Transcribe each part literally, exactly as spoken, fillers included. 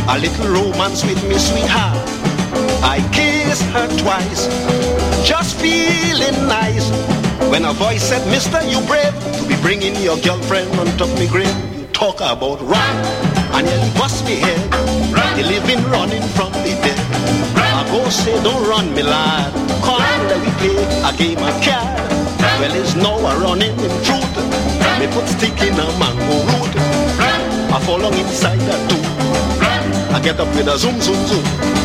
a little romance with me sweetheart. I kissed her twice, just feeling nice, when a voice said, Mister, you brave to be bringing your girlfriend on top me grave. You talk about run, and nearly bust me head. The living running from the dead. I go say, don't run me lad, come let we play a game of card. Well, it's now a running in truth. Me put stick in a mango root. I fall along inside that too. I get up with a zoom, zoom, zoom.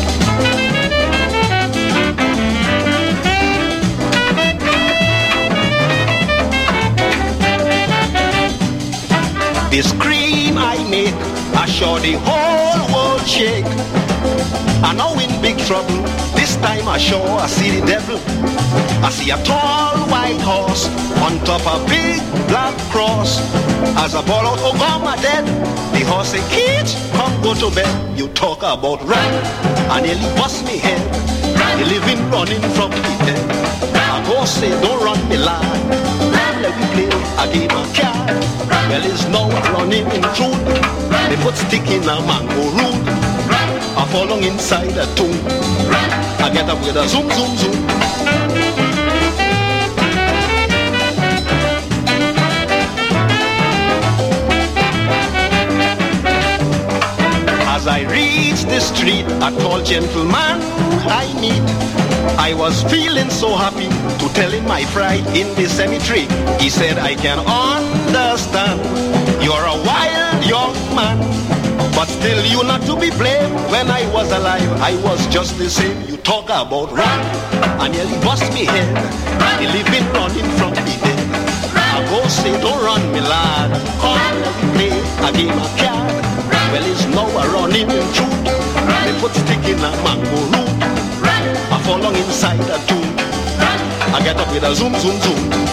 The scream I make, I show the whole world shake. I know in big trouble, this time I show I see the devil. I see a tall white horse on top a big black cross. As I ball out, oh God, my dead. The horse say, kids, come go to bed. You talk about run, I nearly bust me head. The living running from the dead. I go say, don't run me lad, let me play a game of card. Well, it's now running in truth. They put stick in a mango root. I fall along inside a tomb. I get up with a zoom, zoom, zoom. As I reached the street, a tall gentleman I meet. I was feeling so happy to tell him my pride in the cemetery. He said, I can understand, you're a wild young man, but still you not to be blamed. When I was alive, I was just the same. You talk about run, I nearly bust me head. The living running from the dead. I go say, don't run me lad, come let me play a game of card. Well, it's now a running in truth. They put stick in a mango root. I fall along inside a tomb. I get up with a zoom, zoom, zoom.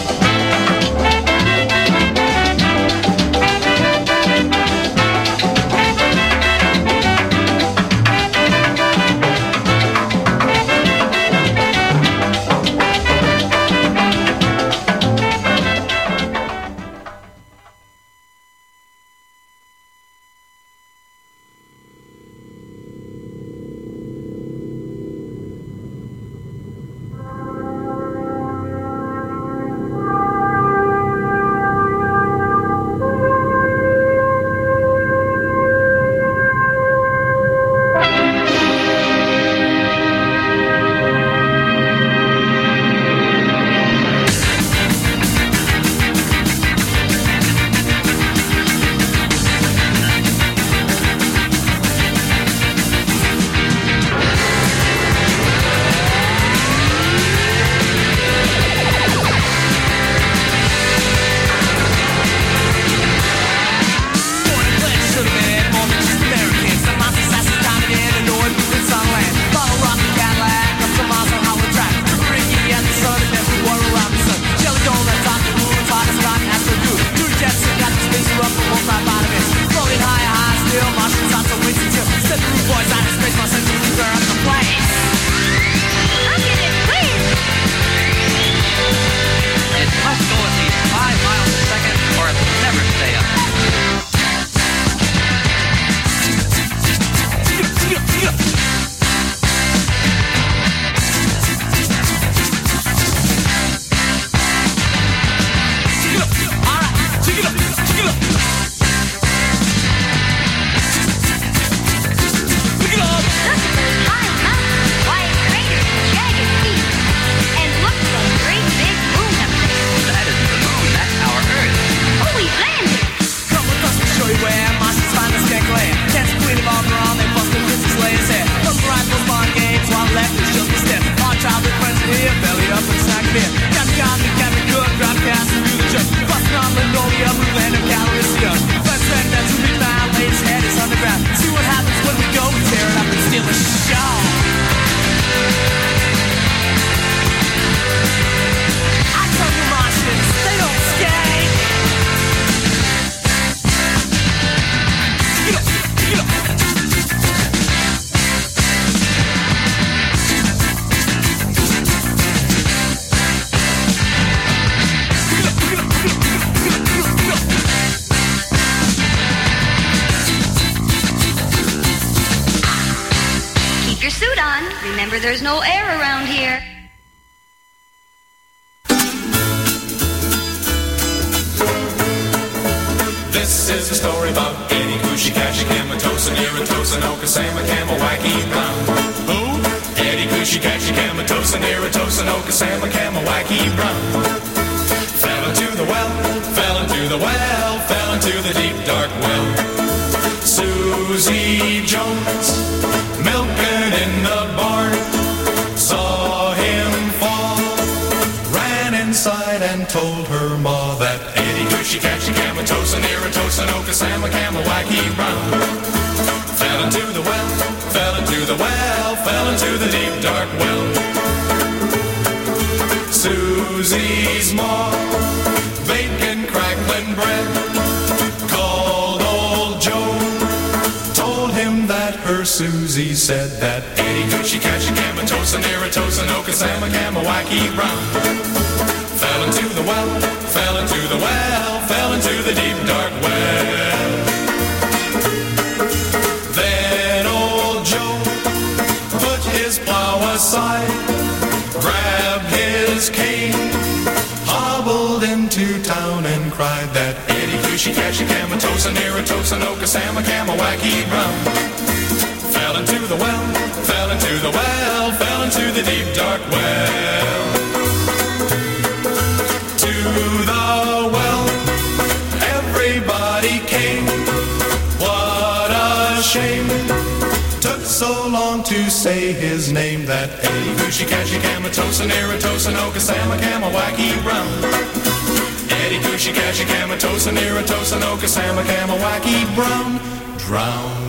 where there's no air around here. This is a story about Eddie Coochie Catchy Camatosa, Neratosa, Okasama, Wacky Brown. Who? Eddie Coochie Catchy Camatosa, Neratosa, Okasama, Wacky Brown. Fell into the well, fell into the well, fell into the deep dark well. Susie Jones, milking in the barn, saw him fall, ran inside and told her ma that Eddie Coochie Catchy Camatosa, Neratosa, Okasama, Wacky Brown. Fell into the well, fell into the well, fell into the deep dark well. Susie's ma, baking crackling bread, called old Joe, told him that her Susie said that Eddie Coochie Catchy Camatosa, Neratosa, Okasama, Wacky Brown. Fell into the well, fell into the well, fell into the deep dark well. Then old Joe put his plow aside, grabbed his cane, hobbled into town and cried that Eddie Coochie Catchy Camatosa, Neratosa, Okasama, Wacky Brown. Fell into the well, fell into the well, fell into the deep dark well. To the well, everybody came. What a shame, took so long to say his name, that Eddie Coochie Catchy Camatosa, Neratosa, Okasama, Wacky Brown. Eddie Coochie Catchy Camatosa, Neratosa, Okasama, Wacky Brown, drowned.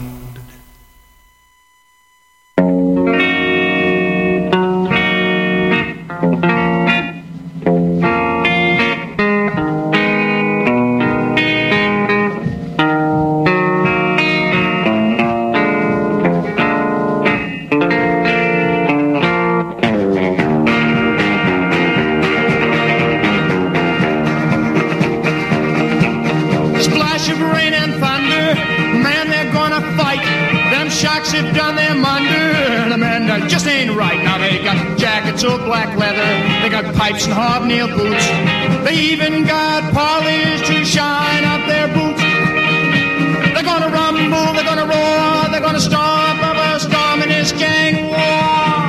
Pipes and hobnail boots. They even got polish to shine up their boots. They're gonna rumble, they're gonna roar, they're gonna stop up a storm in this gang war.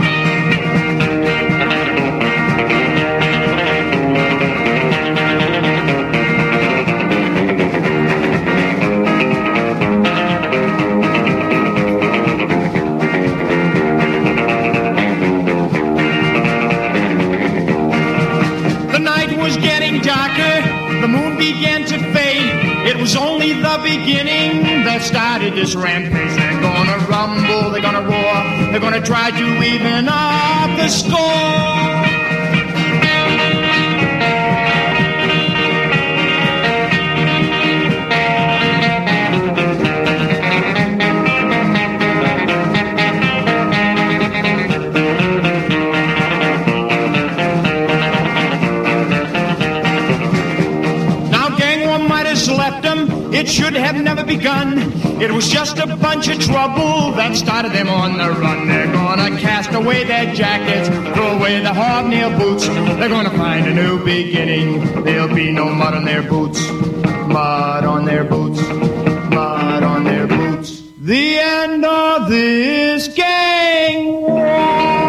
The moon began to fade. It was only the beginning that started this rampage. They're gonna rumble, they're gonna roar, they're gonna try to even up the score. It should have never begun. It was just a bunch of trouble that started them on the run. They're gonna cast away their jackets, throw away the hobnail boots. They're gonna find a new beginning. There'll be no mud on their boots. Mud on their boots. Mud on their boots. The end of this gang war.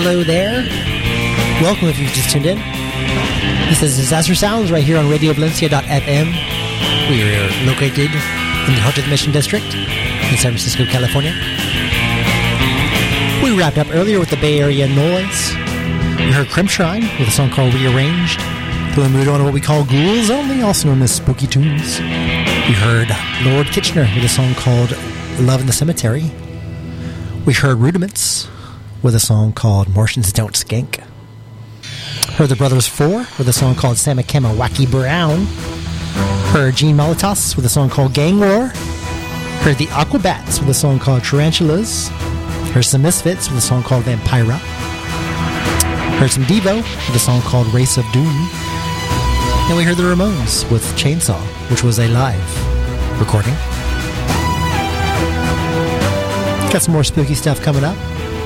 Hello there. Welcome if you've just tuned in. This is Disaster Sounds right here on radio valencia dot f m. We are located in the heart of the Mission District in San Francisco, California. We wrapped up earlier with the Bay Area Noise. We heard Crimpshrine with a song called Rearranged. Then we moved on to what we call Ghouls Only, also known as Spooky Tunes. We heard Lord Kitchener with a song called Love in the Cemetery. We heard Rudiments with a song called Martians Don't Skank. Heard the Brothers Four with a song called Samakema Wacky Brown. Heard Gene Molitas with a song called Gang War. Heard the Aquabats with a song called Tarantulas. Heard some Misfits with a song called Vampira. Heard some Devo with a song called Race of Doom. And we heard the Ramones with Chainsaw, which was a live recording. Got some more spooky stuff coming up.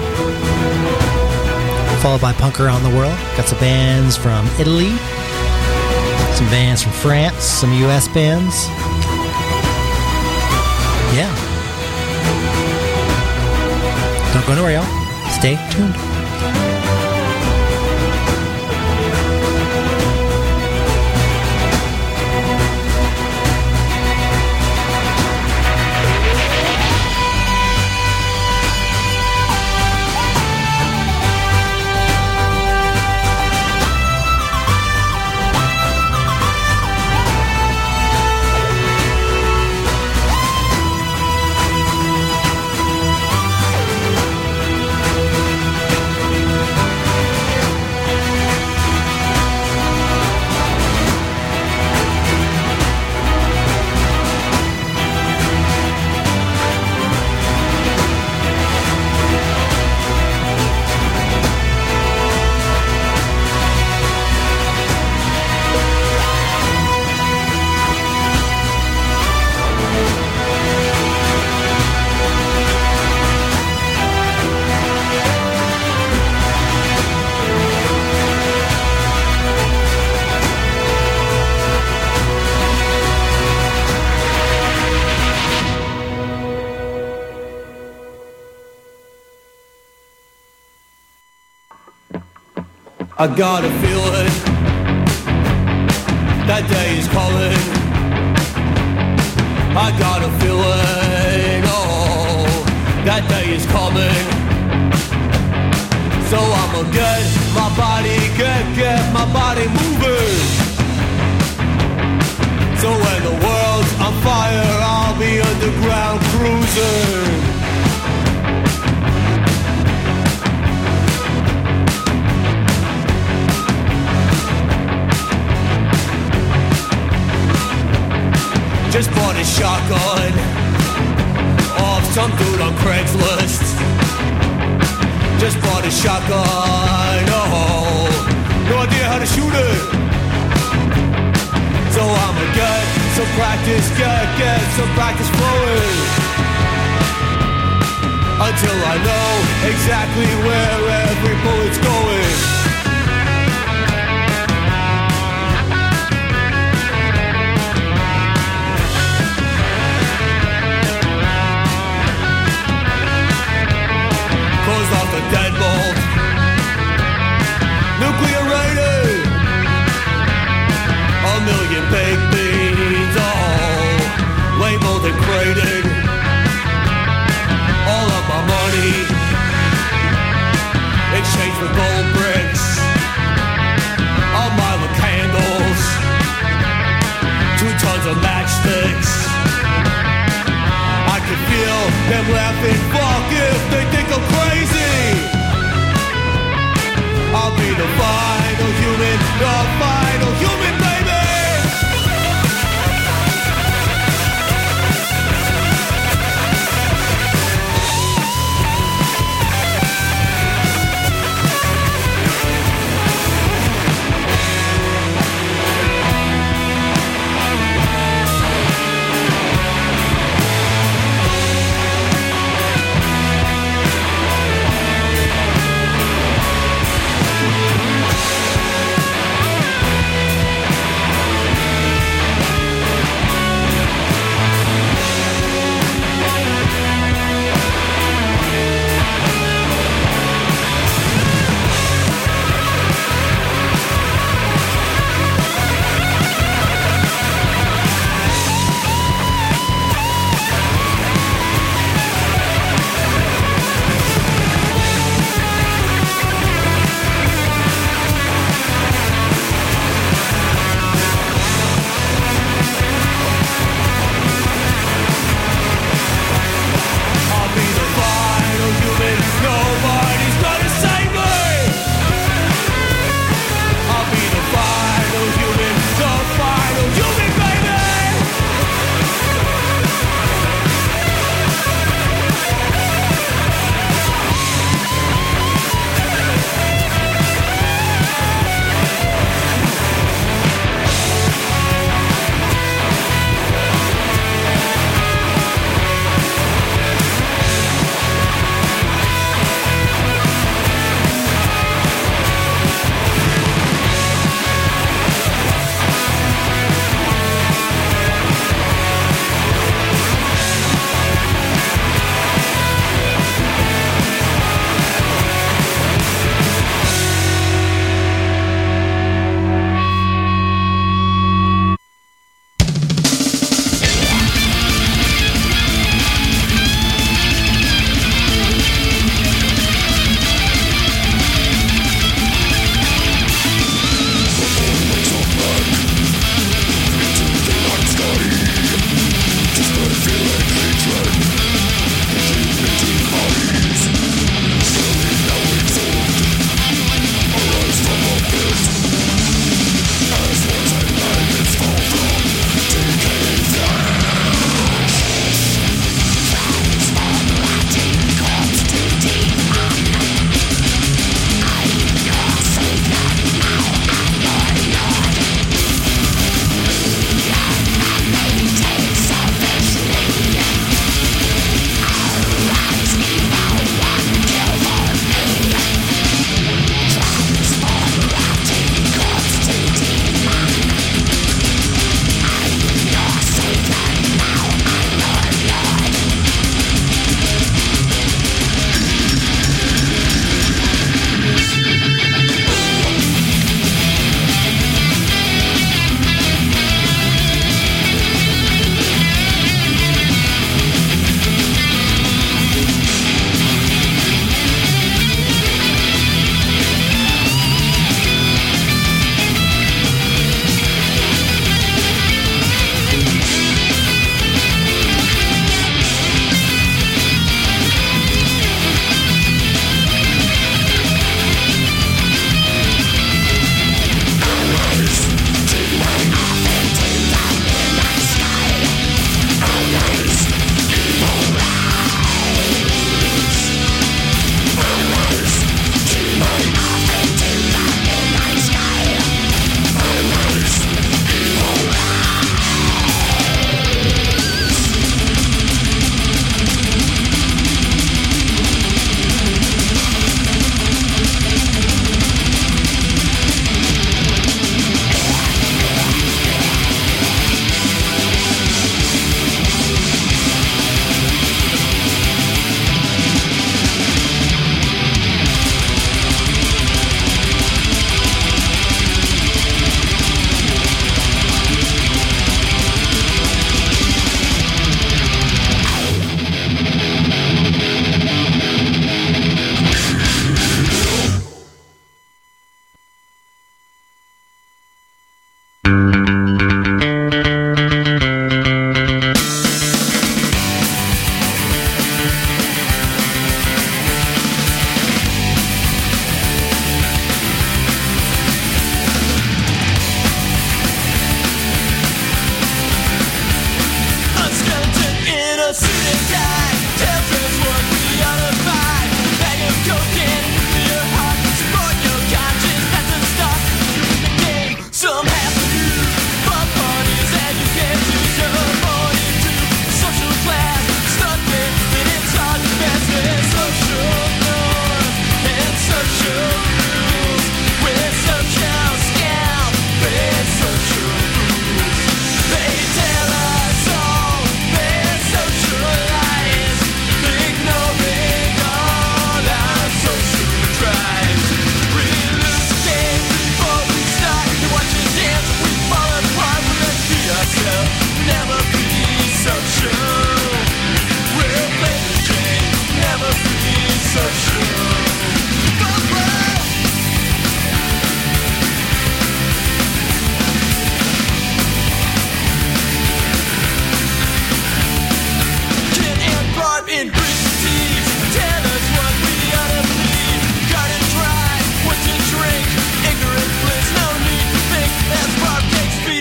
Followed by Punk Around the World. Got some bands from Italy. Some bands from France. Some U S bands. Yeah. Don't go nowhere, y'all. Stay tuned. I got a feeling that day is calling. I got a feeling, oh, that day is coming. So I'ma get my body, get, get my body moving. So when the world's on fire, I'll be underground cruising. Just bought a shotgun off some dude on Craigslist. Just bought a shotgun, oh, no idea how to shoot it. So I'ma get some practice, get, get some practice flowing, until I know exactly where every bullet's going. Closed off the deadbolt, nuclear rated, a million baked beans, all labeled and crated. All of my money exchanged for gold bricks, a mile of candles, two tons of matchsticks. I can feel them laughing, fuck if they think I'm crazy. I'll be the final human, the final human, baby.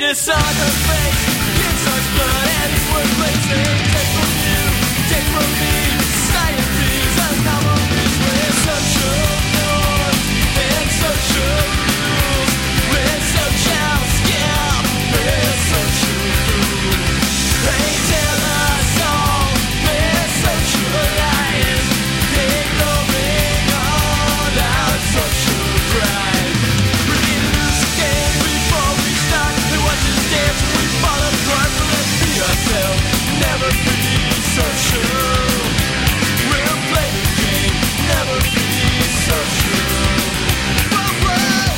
kiss on her face. Kids such blood and we're blazing. Take from you, take from me. Societies and novelties with social norms and social rules. With social skill, with social rules. They tell us all with social lies. Ignoring all our social crimes. Breathe loose again before we start. We watch us dance and we fall apart. But let's be ourselves, never be social. We'll play the game, never be social. Whoa, whoa.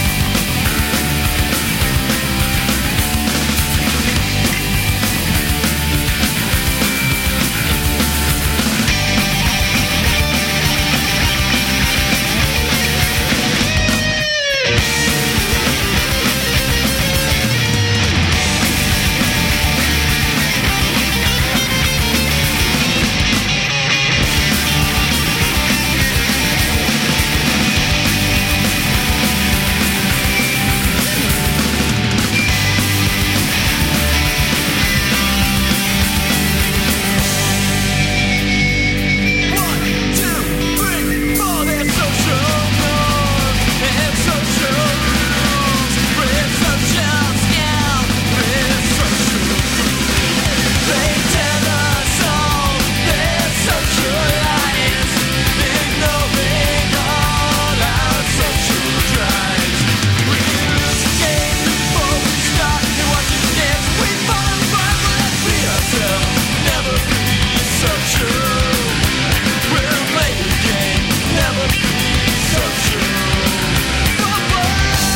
One, two, three, four. There's social norms and social rules. With social skill, with social rules. They tell us all their social lies. Ignoring all our social drives. We lose the game before we start. They watch us dance, we fall apart. But let's be ourselves, never be social. We'll play the game, never be social. Whoa, whoa.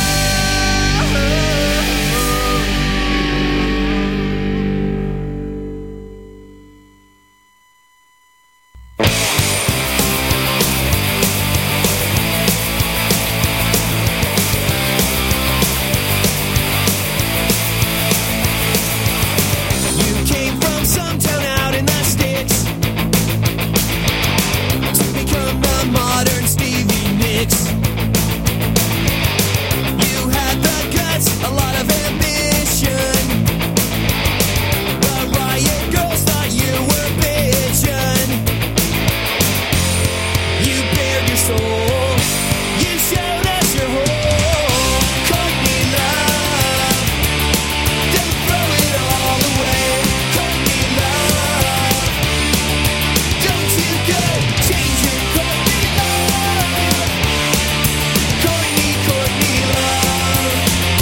You came from some town out in the sticks to become the modern Stevie Nicks. You had the guts, a lot of ambition. The riot girls thought you were bitchin'. You bared your soul, you showed us your whole. Courtney Love, don't throw it all away. Courtney Love, don't you go change your Courtney Love. Courtney, Courtney Love.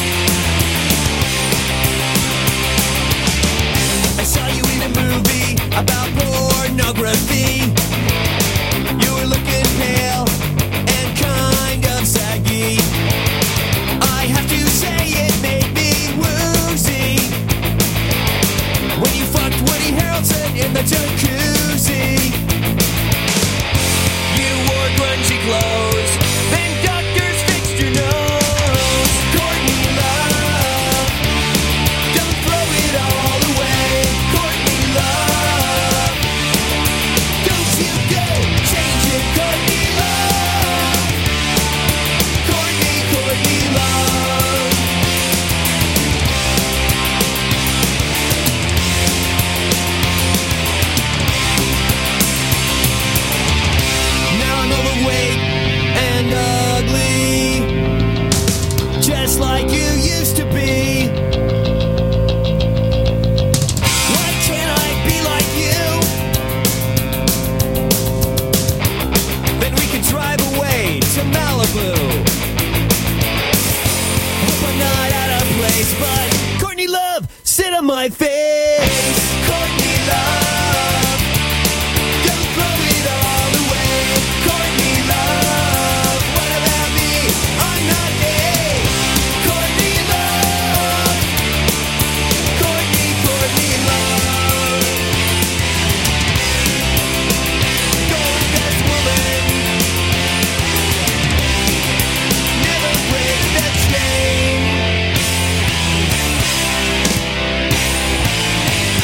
I saw you in a movie about pornography. You were looking pale and kind of saggy. I have to say it made me woozy when you fucked Woody Harrelson in the jacuzzi. You wore grungy clothes, then doctors fixed your nose. Courtney Love, don't throw it all away. Courtney Love, don't you go change it. Courtney Love, Courtney, Courtney Love. Now I'm overweight and ugly, just like you used to be. Why can't I be like you? Then we could drive away to Malibu. Hope I'm not out of place, but Courtney Love, sit on my face. Courtney Love, don't throw it all away. Courtney Love, what about me? I'm not gay. Courtney Love, Courtney, Courtney Love. Golden best woman, never break the chain.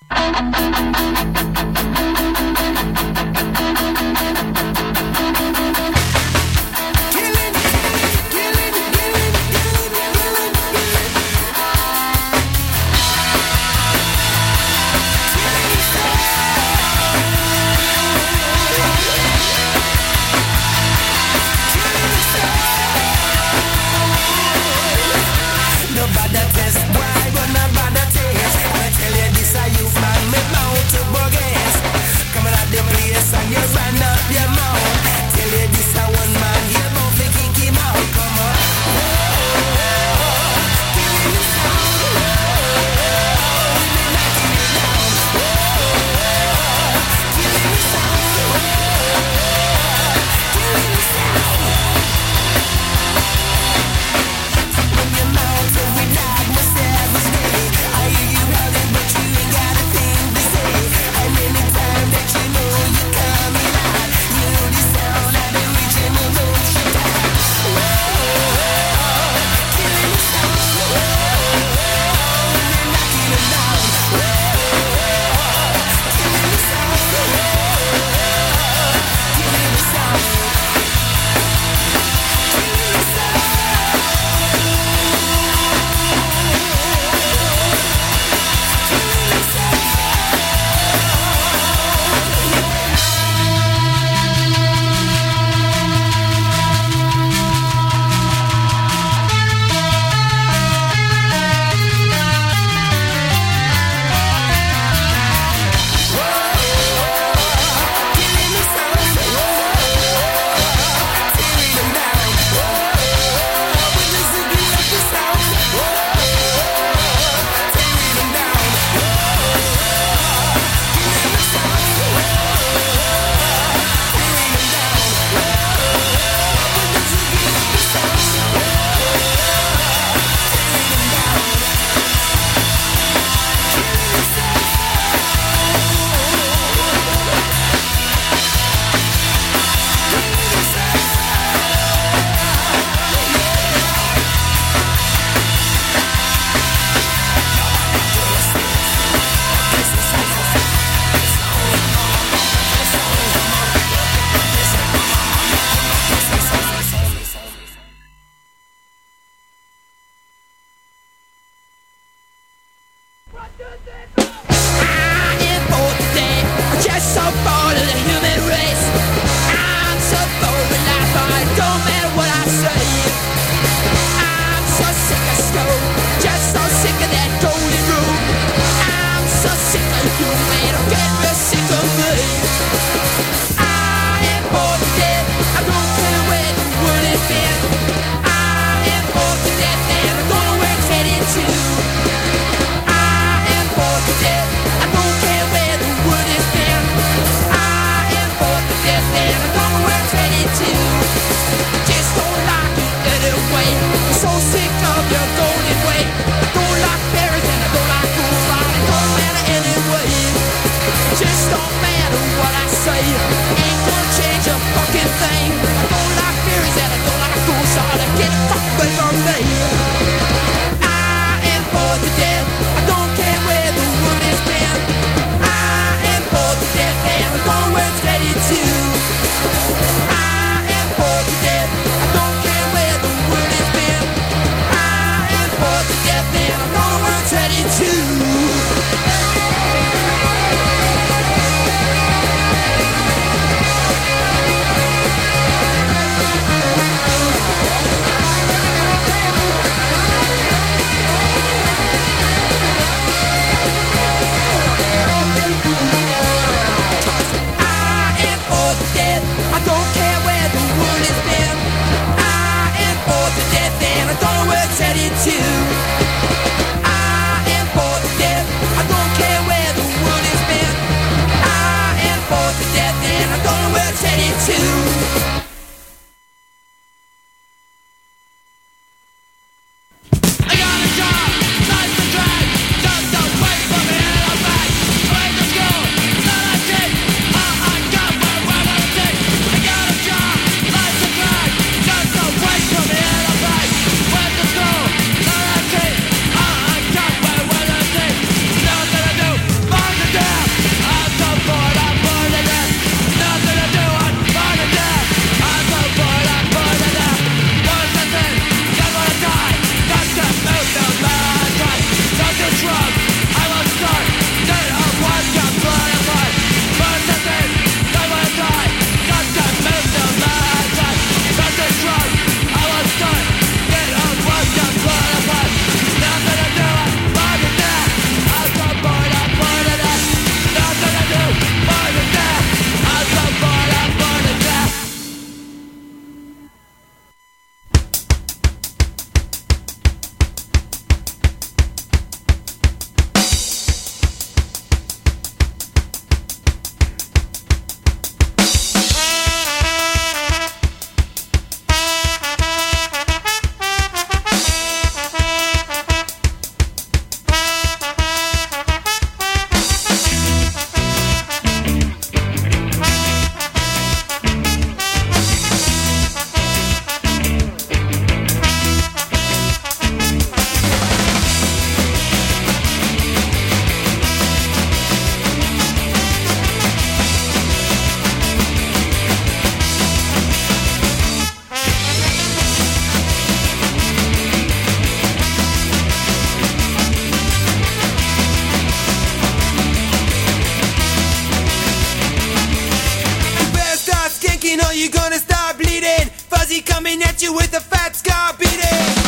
Don't like berries and I don't like fools, but it don't matter anyway. are you gonna start bleeding? Fuzzy coming at you with a fat scar beating.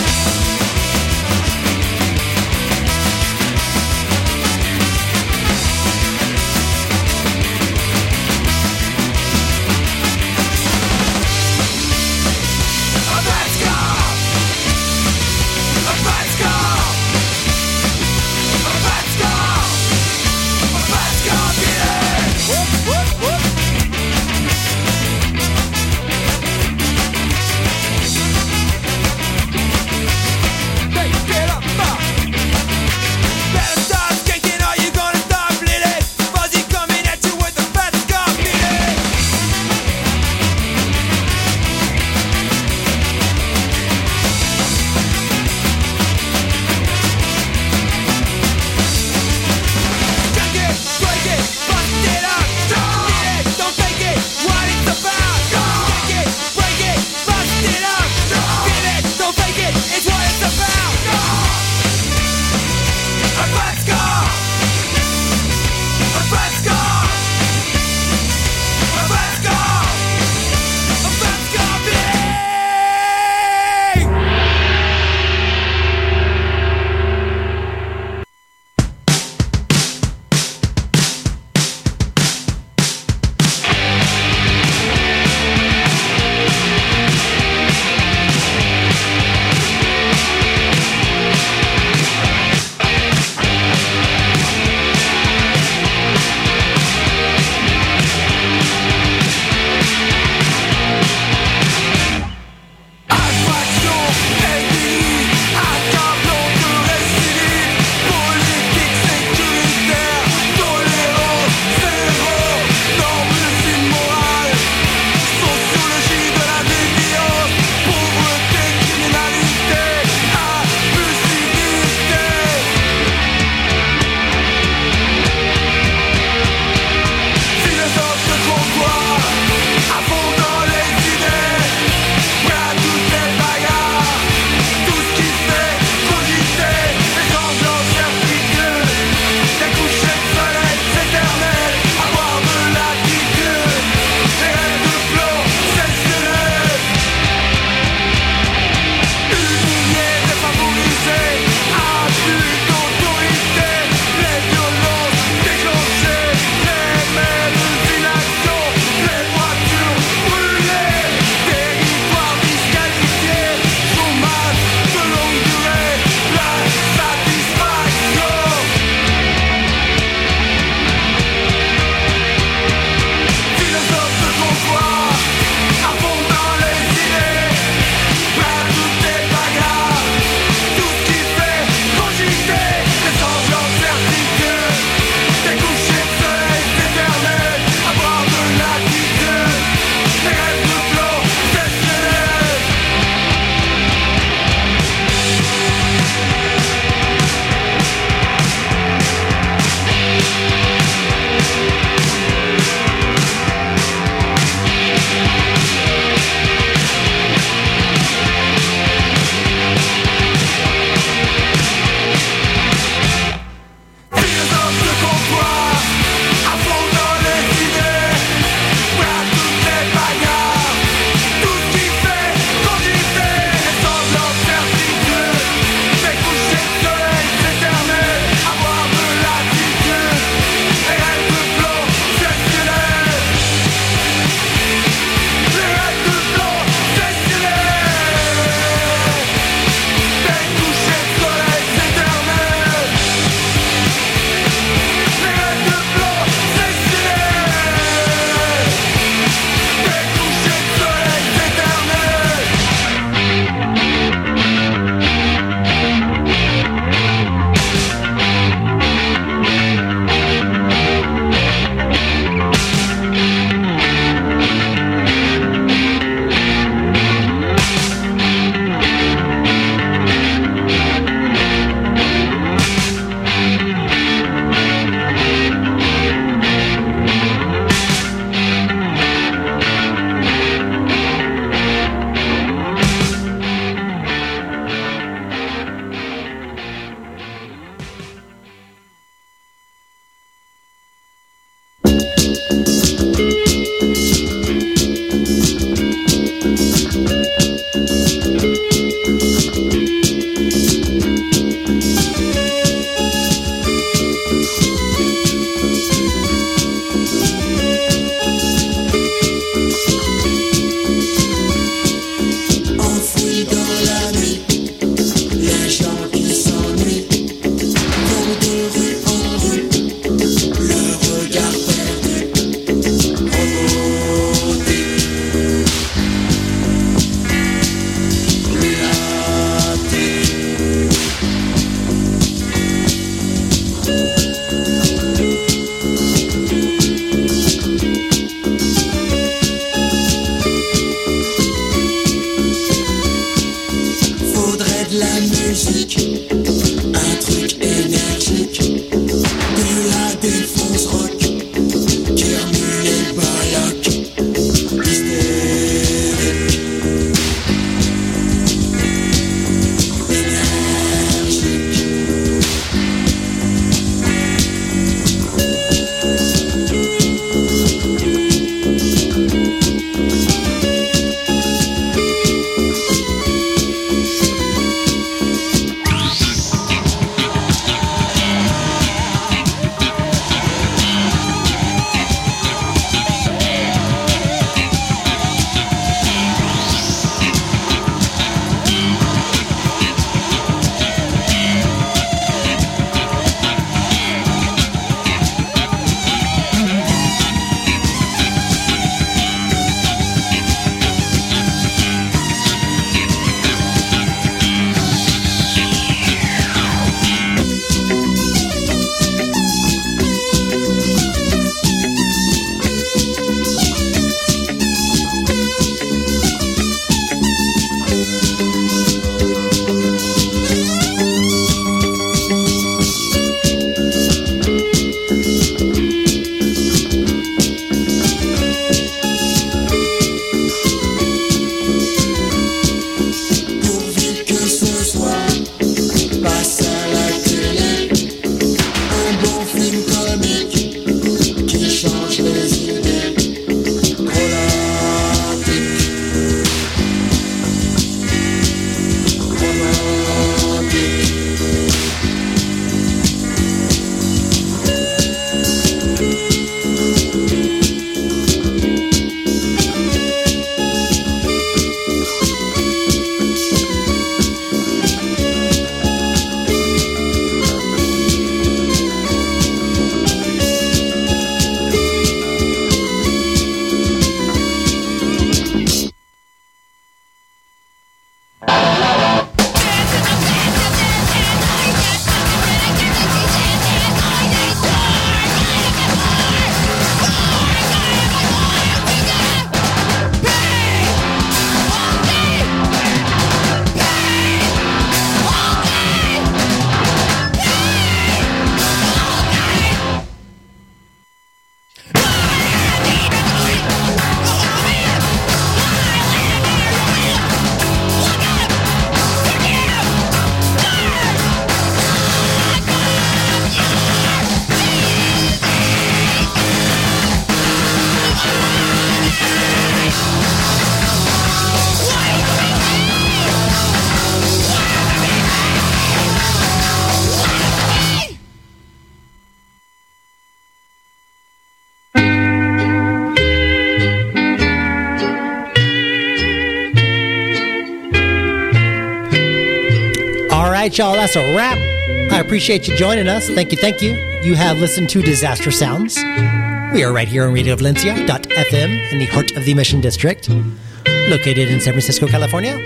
right, y'all, that's a wrap. I appreciate you joining us. Thank you, thank you. You have listened to Disaster Sounds. We are right here on Radio Valencia dot F M in the heart of the Mission District, located in San Francisco, California.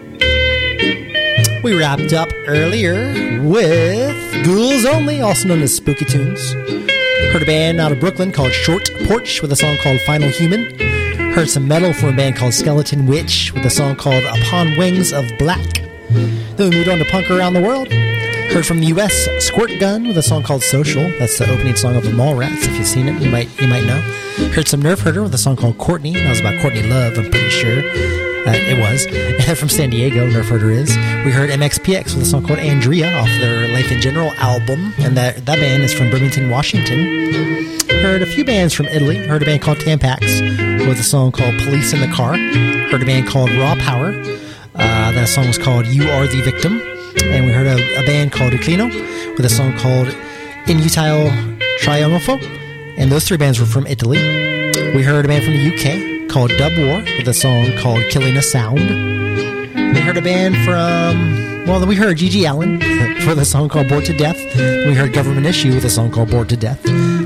We wrapped up earlier with Ghouls Only, also known as Spooky Tunes. Heard a band out of Brooklyn called Short Porch with a song called Final Human. Heard some metal from a band called Skeleton Witch with a song called Upon Wings of Black. Then we moved on to punk around the world. Heard from the U S Squirt Gun with a song called Social. That's the opening song of the Mallrats. If you've seen it, you might you might know. Heard some Nerf Herder with a song called Courtney. That was about Courtney Love, I'm pretty sure. Uh, it was. And from San Diego, Nerf Herder is. We heard M X P X with a song called Andrea off their Life in General album. And that, that band is from Birmingham, Washington. Heard a few bands from Italy. Heard a band called Tampax with a song called Police in the Car. Heard a band called Raw Power. Uh, that song was called You Are the Victim. And we heard a, a band called Declino with a song called Inutile Triumpho. And those three bands were from Italy. We heard a band from the U K called Dub War with a song called Killing a Sound. We heard a band from, well, we heard Gigi Allen for the song called Bored to Death. We heard Government Issue with a song called Bored to Death.